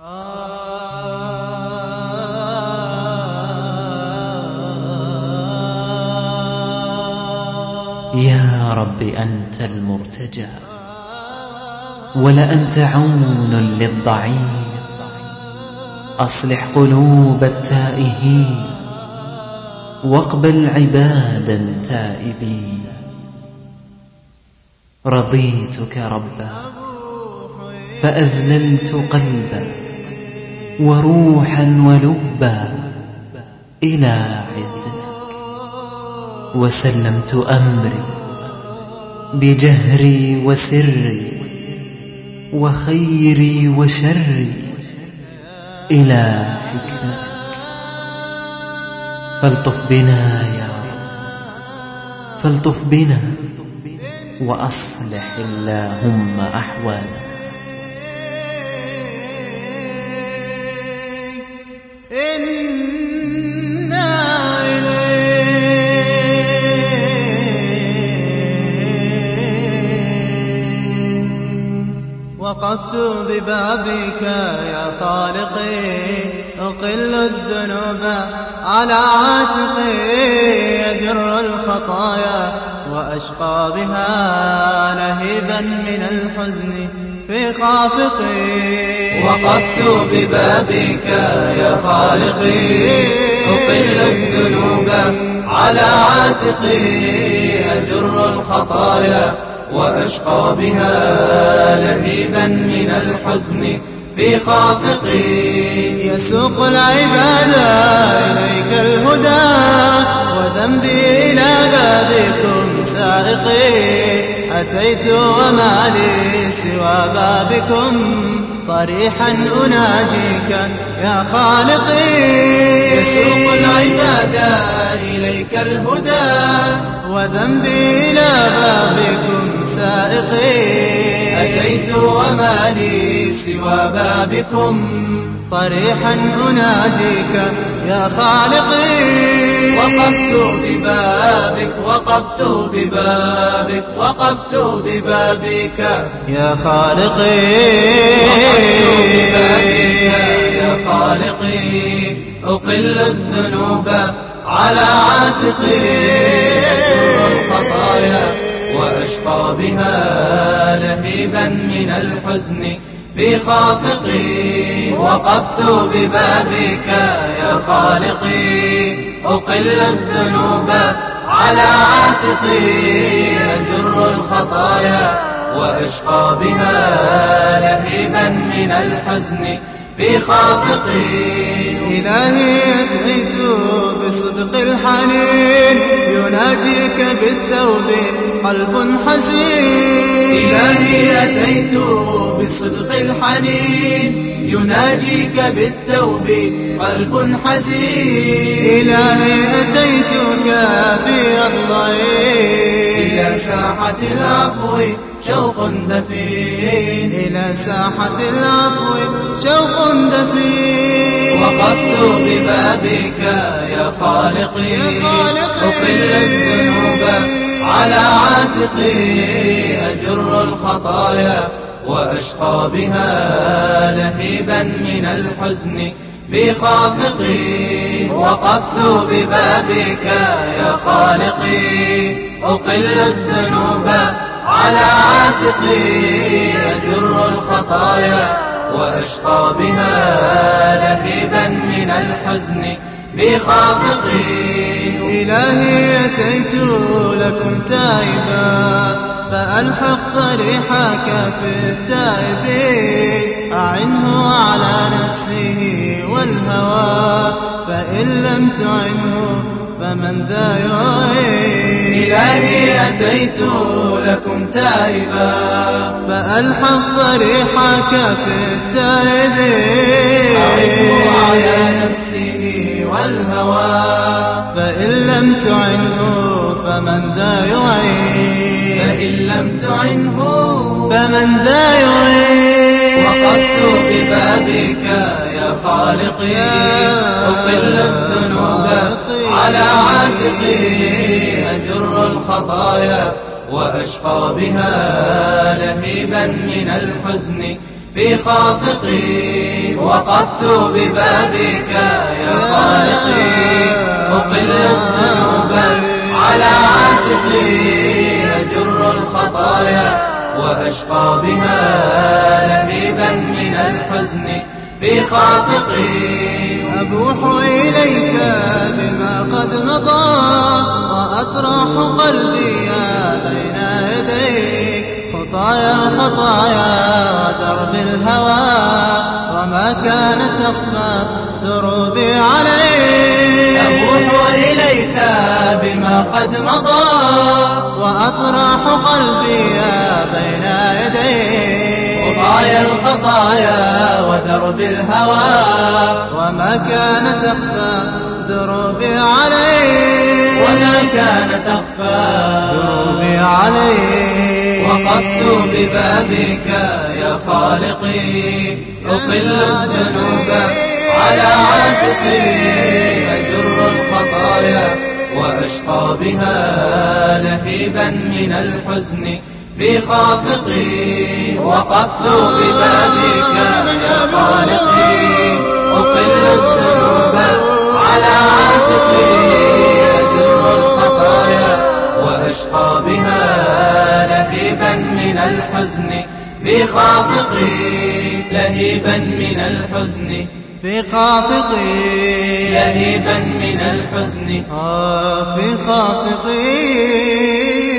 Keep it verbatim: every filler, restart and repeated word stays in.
يا رب أنت المرتجى ولأنت عون للضعيف، أصلح قلوب التائهين واقبل عبادا تائبين. رضيتك ربا فأذللت قلبا وروحا ولبا إلى عزتك، وسلمت أمري بجهري وسري وخيري وشري إلى حكمتك. فالطف بنا يا رب، فالطف بنا وأصلح اللهم أحوالنا. وقفت ببابك يا خالقي، أقل الذنوب على عاتقي، أجر الخطايا وأشقى بها لهيبا من الحزن في خافقي. وقفت ببابك يا خالقي، أقل الذنوب على عاتقي، أجر الخطايا وأشقى بها لهيبا من الحزن في خافقي. يسوق العباد إليك الهدى وذنبي إلى بابكم سائقي، أتيت وما لي سوى بابكم طريحا أناجيك يا خالقي. يسوق العباد إليك الهدى وذنبي إلى بابكم سائقي، أتيت وما لي سوى بابكم طريحا أناجيك يا خالقي. وقفت ببابك وقفت ببابك وقفت ببابك يا خالقي. وقفت ببابك يا خالقي، أقل الذنوب على عاتقي، الخطايا وأشقى بها لهيبا من الحزن في خافقي. وقفت ببابك يا خالقي، أقل الذنوب على عاتقي، أجر الخطايا وأشقى بها لهيبا من الحزن في خافقي. إلهي أتيت بصدق الحنين، يناجيك بالتوب قلب حزين. إلهي أتيت بصدق الحنين، يناجيك بالتوب قلب حزين. إلهي أتيتك في الضعيف إلى ساحة العفو شوق دفين، إلى ساحة العفو شوق دفين. وقفت ببابك يا خالقي، أقل الذنوب على عاتقي، أجر الخطايا وأشقى بها لهيبا من الحزن في خافقي. وقفت ببابك يا خالقي، أقل الذنوب على عاتقي، أجر الخطايا وأشقى بها لهيبا من الحزن في خافقي. إلهي أتيت لكم تائبا، فألحق طريحك في التائبين، أعنه على نفسه والهوى، فإن لم تعنه فمن ذا يعين. إلهي أتيت لكم تائبا، فألحق طريحك في التائبين، أعنه على نفسه والهوى، فإن لم تعنه فمن ذا يعين. فإن لم تعنه فمن ذا يعين. وقفت ببابك يا خالقي، أقل الذنوب على عاتقي، أجر الخطايا وأشقى بها لهيبا من الحزن في خافقي. وقفت ببابك يا خالقي أقل الذنوب على عاتقي أجر الخطايا وأشقى بها لهيبا من الحزن في خافقي أبوح إليك بما قد مضى وأطرح قلبي بين يديك خطايا الخطايا ودرب الهوى وما كان تخفى دروبي عليك أبوح إليك بما قد مضى وأطرح قلبي بين يديك خطايا الخطايا ودرب الهوى وما كان تخفى دروبي عليك وما كان تخفى دروبي عليك وقفت ببابك يا خالقي أقل الذنوب على عاتقي أجر الخطايا وأشقى بها لهيبا من الحزن في خافقي وقفت ببابك يا خالقي أقل الذنوب على عاتقي أجر الخطايا وأشقى بها لهيبا من الحزن في خافقي لهيبا من الحزن في خافقي لهيبا من الحزن آه في خافقي